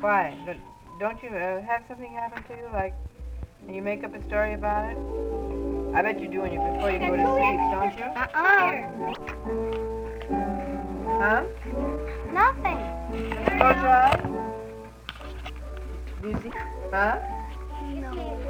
Why? Don't you have something happen to you, like, and you make up a story about it? I bet you do before you go to sleep, don't you? Huh? Nothing. Close your eyes. Do you see? Huh? No.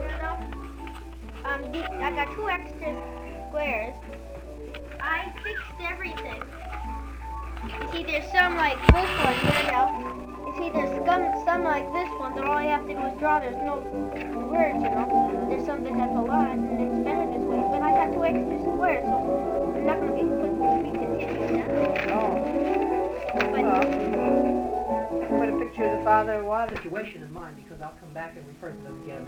I got 2 extra squares. I fixed everything. You see, there's some like this one here now. You see, there's some like this one that all I have to do is draw. There's no words, you know. There's something that's a lot, and it's better this way. But I got 2 extra squares, so I'm not going to put this in here. No. Put a picture of the father of water. Situation in mind, because I'll come back and refer to them again.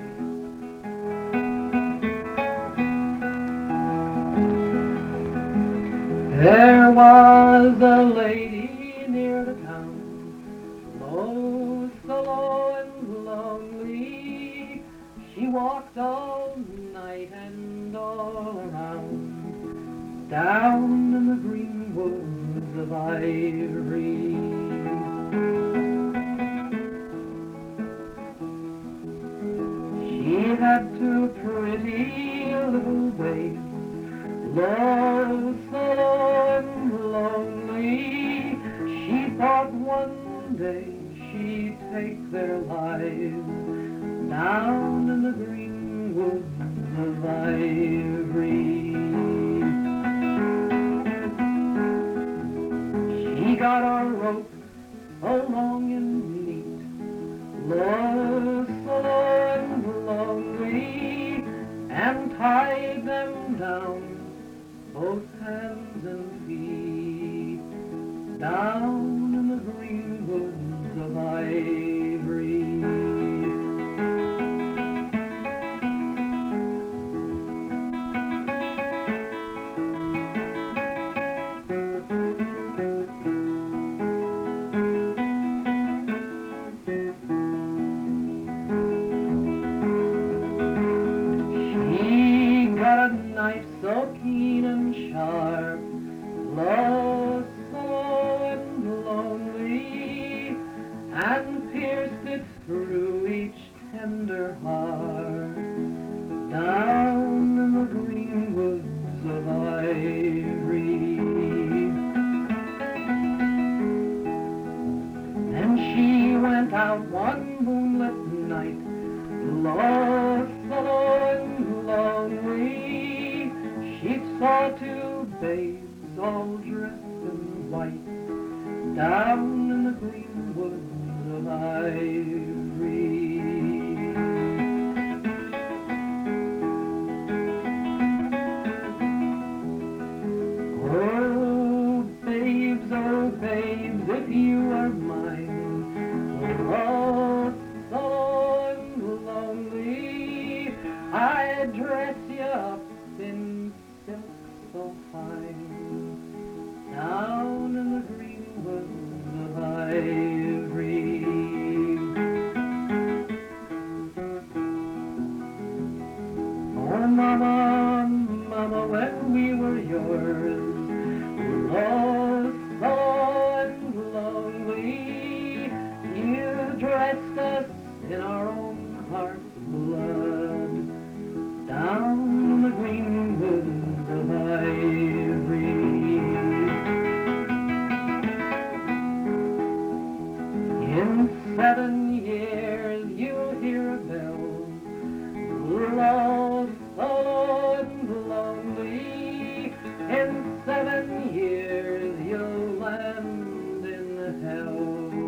There was a lady near the town, oh, so low and lonely. She walked all night and all around, down in the green woods of ivory. She had 2 pretty little babes, low, so low and lonely. She thought one day she'd take their lives down in the green woods of ivory. She got a rope so long and neat, low, so low and lonely, and tied them down, both hands and feet, down in the green woods of ivory. She got a knife so keen and sharp, low, so and lonely, and pierced it through each tender heart, down in the green woods of ivory. Then she went out one moonlit night, low, so and lonely. She saw 2 babes all dressed in white, down in the green woods of ivory. Oh babes, if you are mine, oh, so and lonely, I'd dress you up in silk so fine, down in the green woods of ivory. Oh mama, mama, when we were yours, lost, so and lonely, you dressed us in our own heart's blood, down in the green woods of ivory. In 7 years you'll hear a bell, lost, so and lonely. In 7 years you'll land in hell,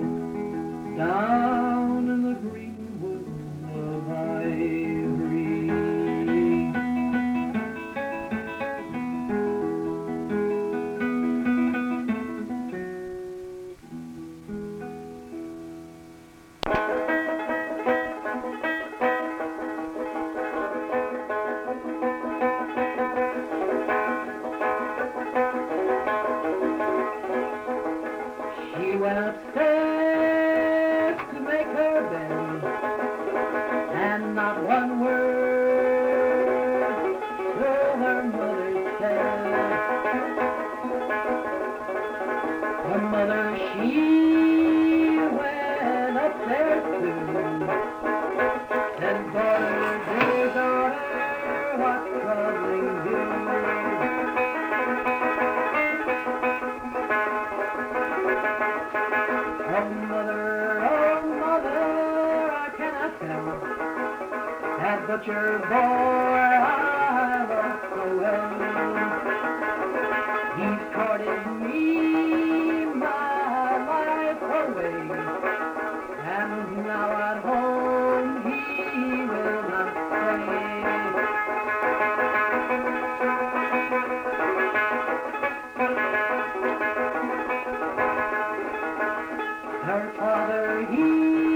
down in the green woods of ivory. She went upstairs to myself. That butcher boy I love so well. He's courted me my life away, and now at home he will not stay. Her father, he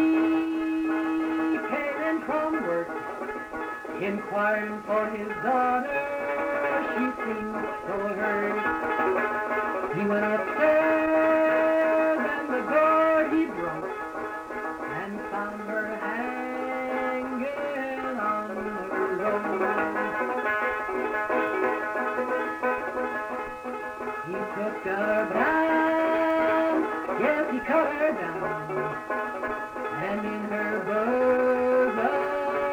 came in from work, inquiring for his daughter. She seemed so hurt. He went upstairs and the door he broke, and found her hanging on the road. He took her down, yes, he cut her down, and in her bosom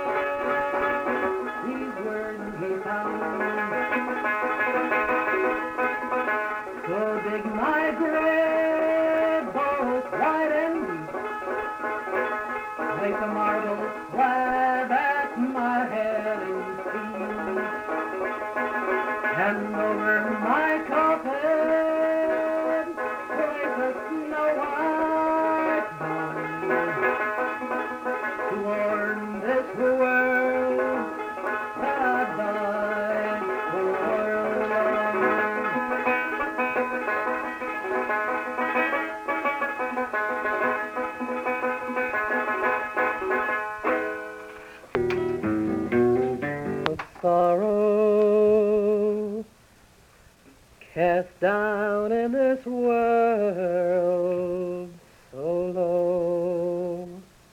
these words he found. So dig my grave, both wide and deep, place a marble slab at my head and feet, and over my coffin place a snow white bow to warn this world that I died for love. Sorrow cast down in this world so low,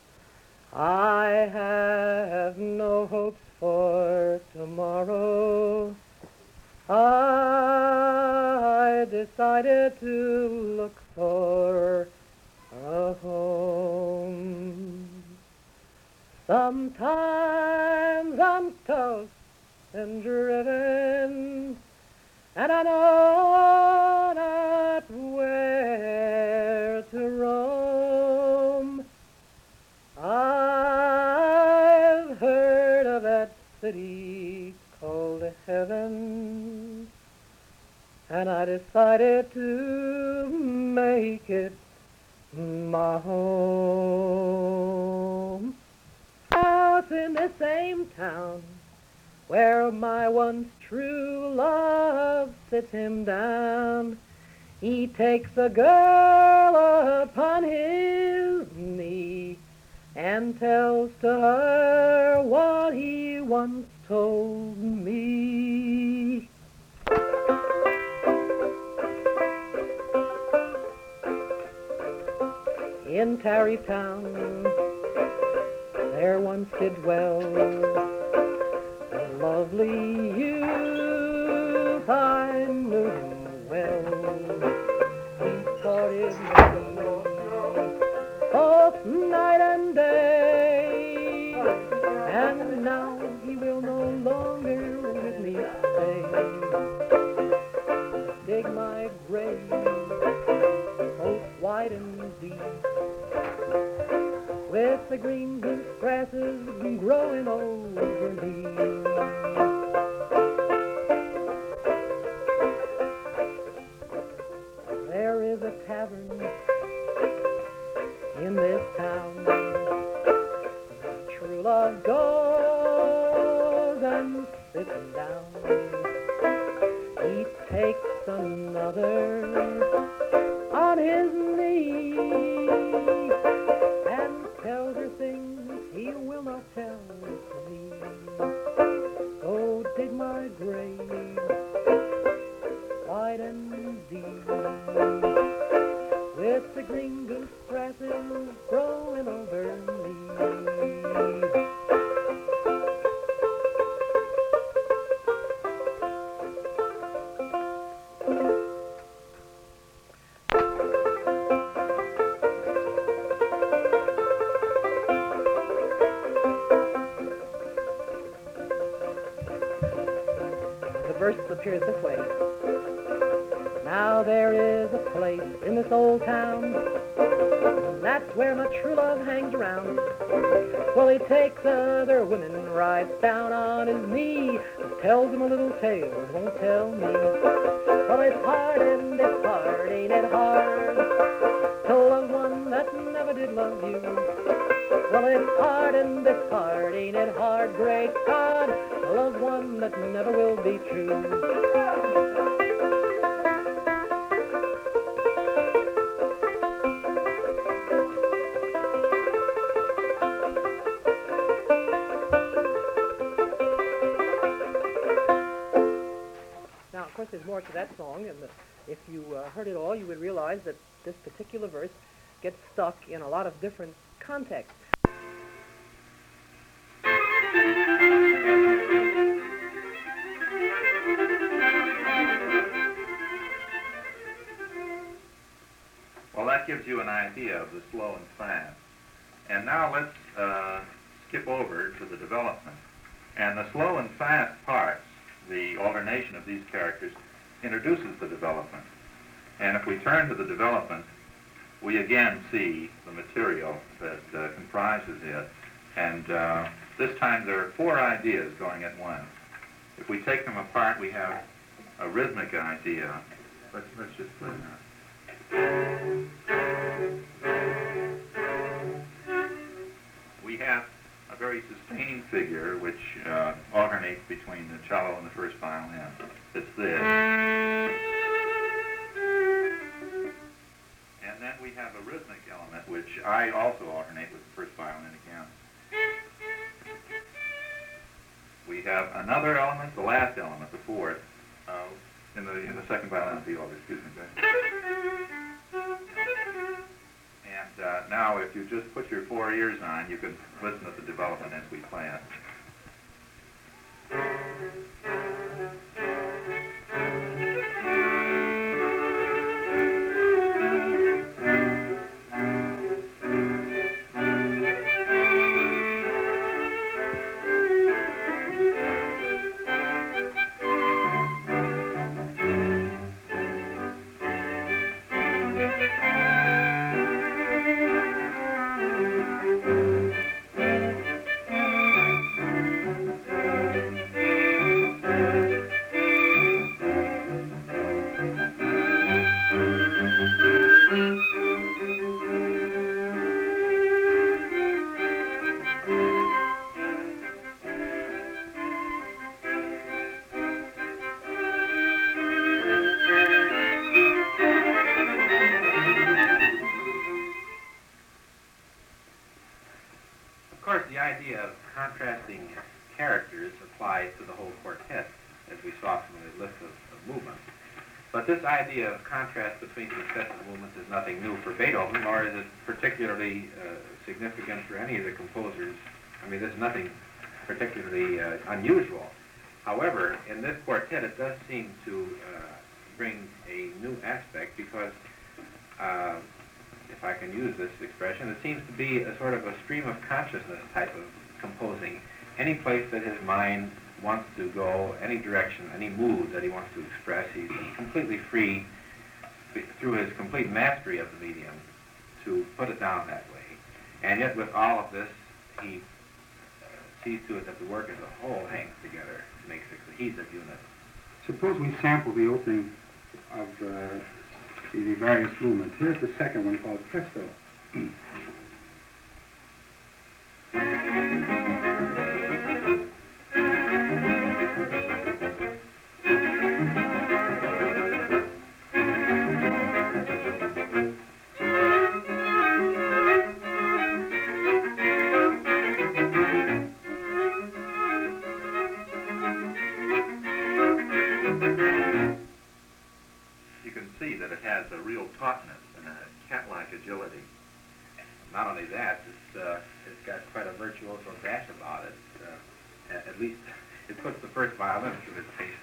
I have no hopes for tomorrow. I decided to look for a home. Sometimes I'm tossed and driven, and I know not where to roam. I've heard of that city called heaven, and I decided to make it my home. Out in the same town where my once true love sits him down, he takes a girl upon his knee and tells to her what he once told me. In Tarrytown there once did dwell a lovely youth, I knew him well. He courted me both night and day, and now he will no longer with me stay. Dig my grave both wide and deep, with the green goose grasses growing over me. There is a tavern in this town, true love goes and sits down. He takes another on his knee and tells her things he will not tell to me. So dig my grave wide and deep, with the green goose grasses growing over me. The verse appears this way. Now there is a place in this old town, that's where my true love hangs around. Well, he takes other women, rides down on his knee, tells them a little tale, won't tell me. Well, it's hard and it's hard, ain't it hard, to love one that never did love you. Well, it's hard and it's hard, ain't it hard, great God, to love one that never will be true. Of course, there's more to that song, and if you heard it all, you would realize that this particular verse gets stuck in a lot of different contexts. Well, that gives you an idea of the slow and fast. And now let's skip over to the development. And the slow and fast parts, the alternation of these characters, introduces the development. And if we turn to the development, we again see the material that comprises it. And this time there are 4 ideas going at once. If we take them apart, we have a rhythmic idea. Let's just play that. We have a very sustained figure which alternates between the cello and the first violin. It's this. And then we have a rhythmic element which I also alternate with the first violin again. We have another element, the last element, the fourth, in the second violin of the order, excuse me. And now if you just put your 4 ears on, you can listen to the development as we play it. The idea of contrasting characters applies to the whole quartet, as we saw from the list of movements. But this idea of contrast between successive movements is nothing new for Beethoven, nor is it particularly significant for any of the composers. I mean, there's nothing particularly unusual. However, in this quartet, it does seem to bring a new aspect because if I can use this expression, it seems to be a sort of a stream of consciousness type of composing. Any place that his mind wants to go, any direction, any mood that he wants to express, he's completely free through his complete mastery of the medium to put it down that way. And yet with all of this, he sees to it that the work as a whole hangs together, makes a cohesive unit. Suppose we sample the opening of the various movements. Here's the second one called Presto. A real tautness and a cat-like agility. Not only that, it's got quite a virtuoso dash about it. At least it puts the first violin through its paces.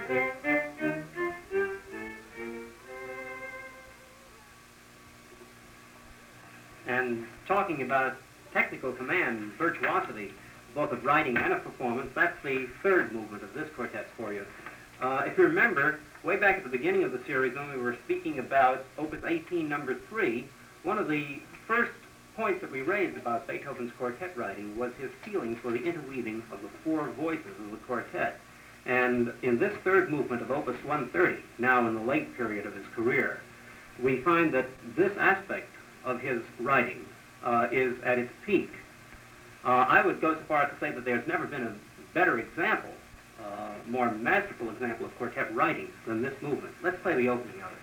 And talking about technical command and virtuosity, both of writing and of performance, that's the third movement of this quartet for you. If you remember, way back at the beginning of the series when we were speaking about Opus 18, number 3, one of the first points that we raised about Beethoven's quartet writing was his feelings for the interweaving of the four voices of the quartet. And in this third movement of Opus 130, now in the late period of his career, we find that this aspect of his writing is at its peak. I would go so far as to say that there's never been a better example, more masterful example of quartet writing than this movement. Let's play the opening of it.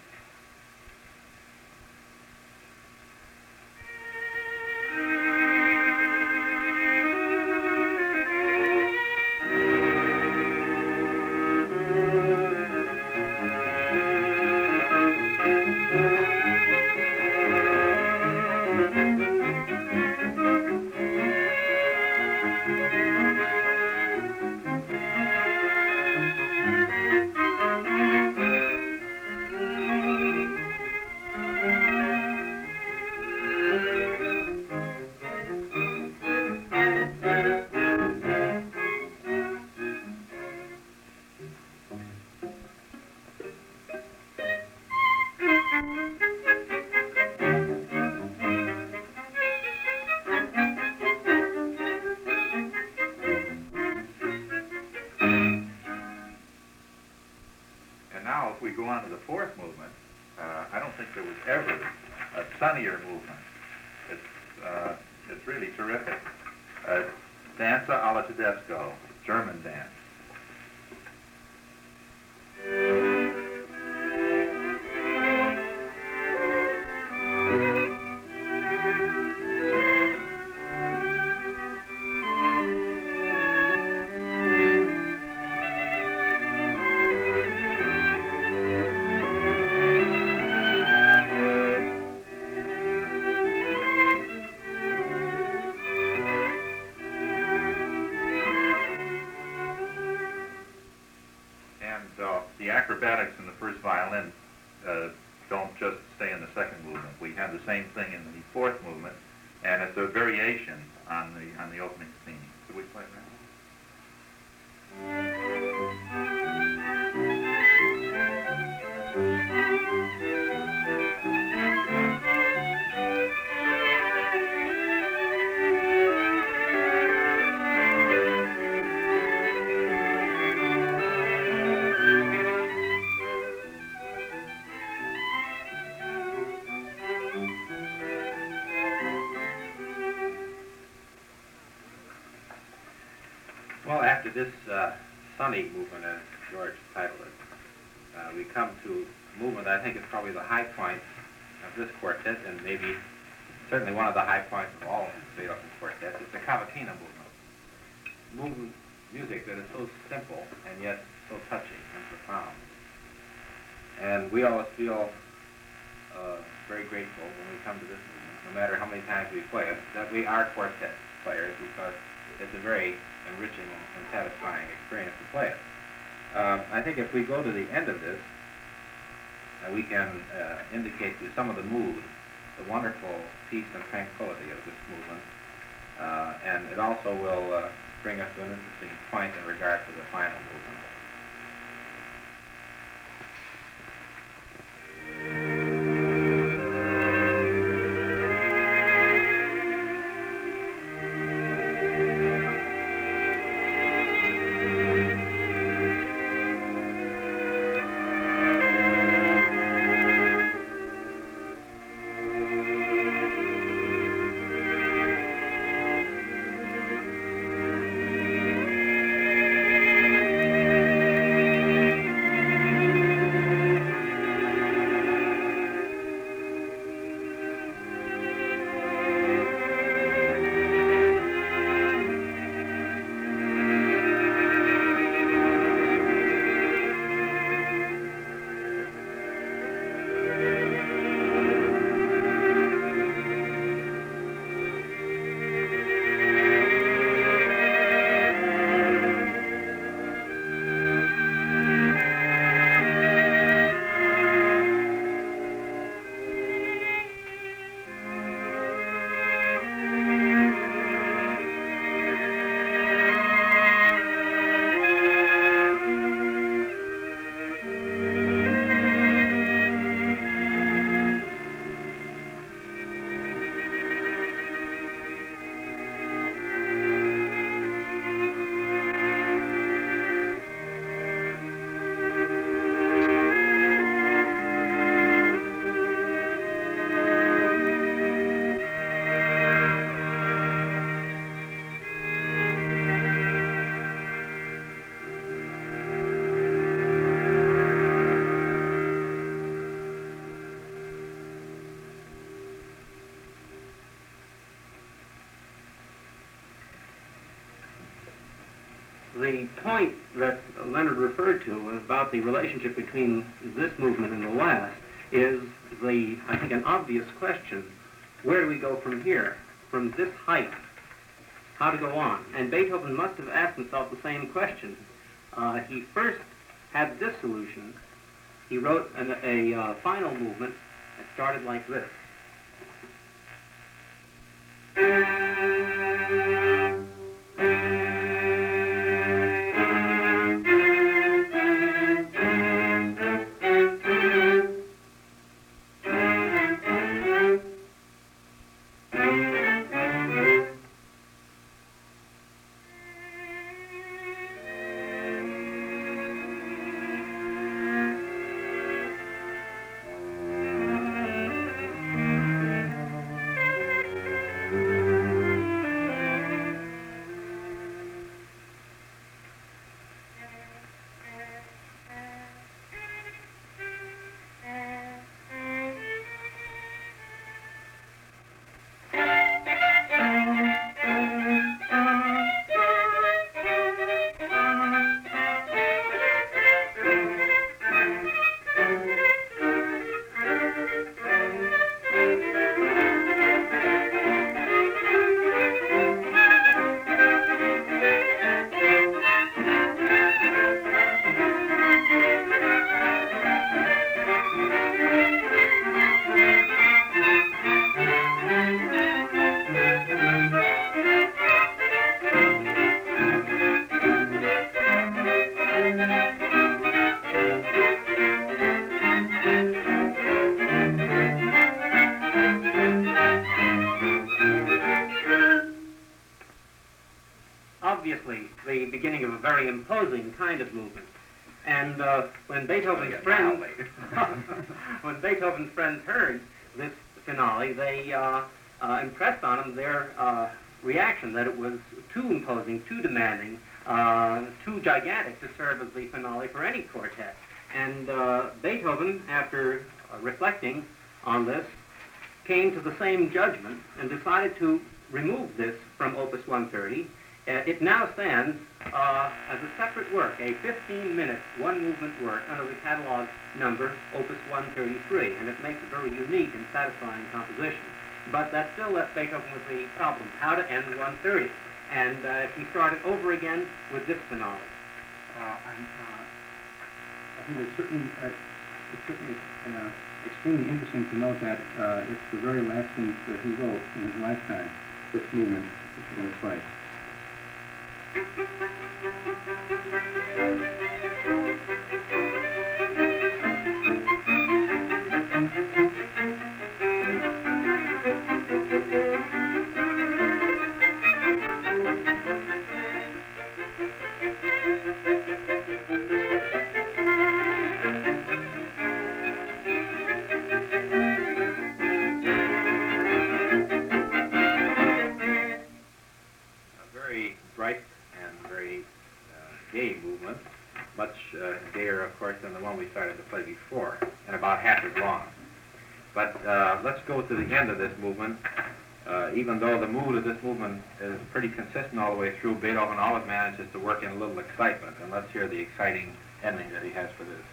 Sunnier movement. It's really terrific. Danza alla Tedesco, German dance. The acrobatics in the first violin don't just stay in the second movement. We have the same thing in the fourth movement, and it's a variation on the opening theme. Could we play that? Well, after this sunny movement, as George titled it, we come to a movement that I think is probably the high point of this quartet, and maybe certainly one of the high points of all of Beethoven's quartets. It's the cavatina movement music that is so simple and yet so touching and profound. And we always feel very grateful when we come to this movement, no matter how many times we play it, that we are quartet players, because it's a very enriching and satisfying experience to play it. I think if we go to the end of this, we can indicate to some of the mood, the wonderful peace and tranquility of this movement, and it also will bring us to an interesting point in regard to the final movement. the point that Leonard referred to about the relationship between this movement and the last is I think, an obvious question. Where do we go from here? From this height, how to go on? And Beethoven must have asked himself the same question. He first had this solution. He wrote a final movement that started like this. Obviously, the beginning of a very imposing kind of movement. And when Beethoven's friends heard this finale, they impressed on him their reaction that it was too imposing, too demanding, too gigantic to serve as the finale for any quartet. And Beethoven, after reflecting on this, came to the same judgment and decided to remove this from Opus 130. It now stands as a separate work, a 15-minute, one-movement work under the catalog number Opus 133, and it makes a very unique and satisfying composition. But that still left Beethoven with the problem, how to end 130. And he started over again with this finale. I think it's certainly extremely interesting to note that it's the very last thing that he wrote in his lifetime, this movement that you're going to play. Much gayer, of course, than the one we started to play before, and about half as long. But let's go to the end of this movement. Even though the mood of this movement is pretty consistent all the way through, Beethoven always manages to work in a little excitement, and let's hear the exciting ending that he has for this.